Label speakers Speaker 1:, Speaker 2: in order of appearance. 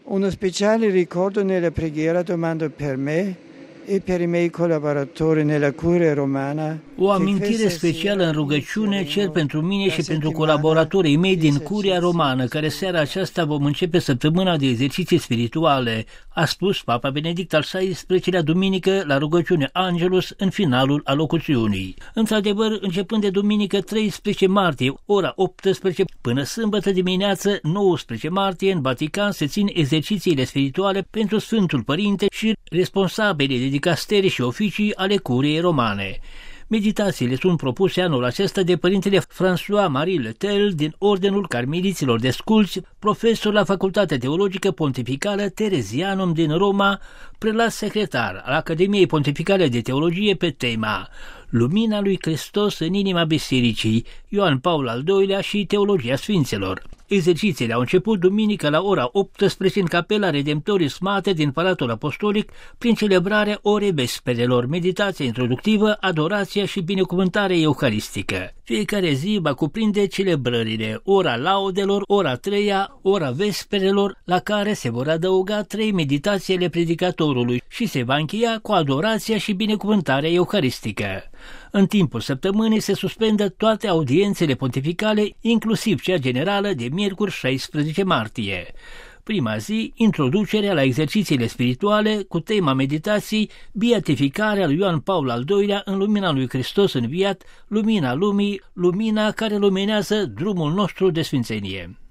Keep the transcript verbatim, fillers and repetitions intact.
Speaker 1: Uno speciale ricordo nella preghiera domando per me e per i miei collaboratori nella curia romana.
Speaker 2: O amintire specială în rugăciune cer pentru mine și pentru colaboratorii mei din curia romană, care seara aceasta vom începe săptămâna de exerciții spirituale, a spus Papa Benedict al șaisprezecelea duminică la rugăciune Angelus în finalul alocuțiunii. Într-adevăr, începând de duminică treisprezece martie, ora optsprezece, până sâmbătă dimineață nouăsprezece martie, în Vatican se țin exercițiile spirituale pentru Sfântul Părinte și responsabilii de dicasterii și oficii ale curiei romane. Meditațiile sunt propuse anul acesta de părintele François-Marie Letel din Ordinul Carmeliților Desculți, profesor la Facultatea Teologică Pontificală Terezianum din Roma, prelat secretar al Academiei Pontificale de Teologie pe tema Lumina lui Hristos în inima Bisericii, Ioan Paul al doilea și Teologia Sfinților. Exercițiile au început duminică la ora optsprezece în Capela Redemptoris Mater din Palatul Apostolic prin celebrarea orei vesperelor, meditația introductivă, adorația și binecuvântarea euharistică. Fiecare zi va cuprinde celebrările, ora laudelor, ora treia, ora vesperelor, la care se vor adăuga trei meditații ale predicatorului și se va încheia cu adorația și binecuvântarea euharistică. În timpul săptămânii se suspendă toate audiențele pontificale, inclusiv cea generală de miercuri șaisprezece martie. Prima zi, introducerea la exercițiile spirituale cu tema meditației Beatificarea lui Ioan Paul al doilea în lumina lui Hristos înviat, lumina lumii, lumina care luminează drumul nostru de sfințenie.